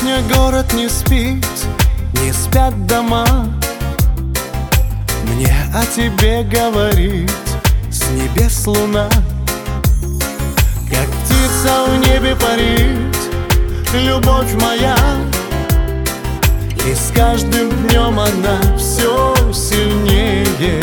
Сегодня город не спит, не спят дома. Мне о тебе говорит с небес луна. Как птица в небе парит любовь моя, и с каждым днем она все сильнее.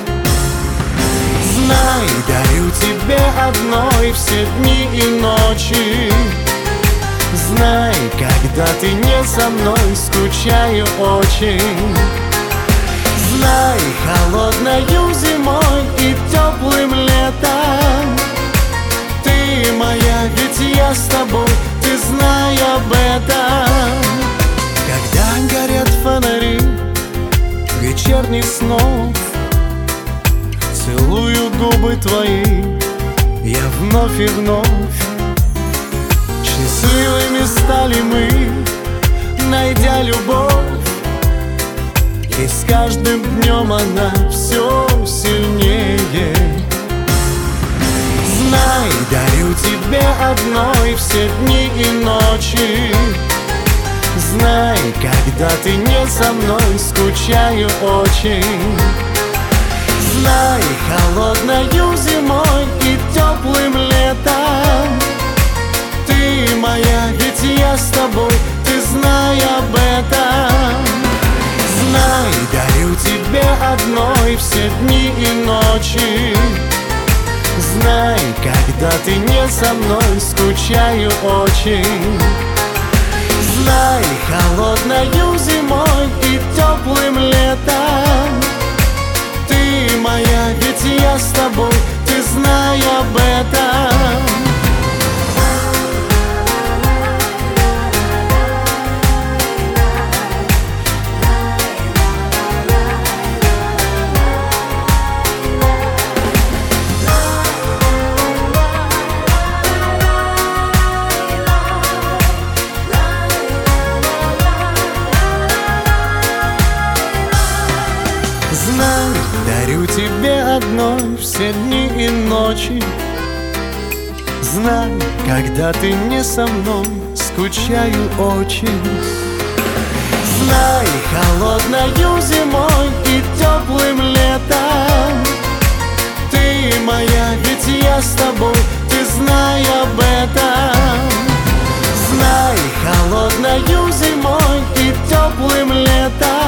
Знай, дарю тебе одной все дни и ночи. Знай, когда ты не со мной, скучаю очень. Знай, холодною зимой и теплым летом ты моя, ведь я с тобой, ты знай об этом. Когда горят фонари вечерних снов, целую губы твои я вновь и вновь. Счастливыми стали мы, найдя любовь, и с каждым днем она все сильнее. Знай, дарю тебе одной все дни и ночи. Знай, когда ты не со мной, скучаю очень. Знай, холодною зимой и теплым летом ты моя, ведь я с тобой, ты знай об этом. Знай, дарю тебе одной все дни и ночи. Знай, когда ты не со мной, скучаю очень. Знай, холодною зимой и теплым летом ты моя, ведь я с тобой, ты знай об этом. Знай, дарю тебе одной все дни и ночи. Знай, когда ты не со мной, скучаю очень. Знай, холодною зимой и теплым летом ты моя, ведь я с тобой, ты знай об этом. Знай, холодною зимой и теплым летом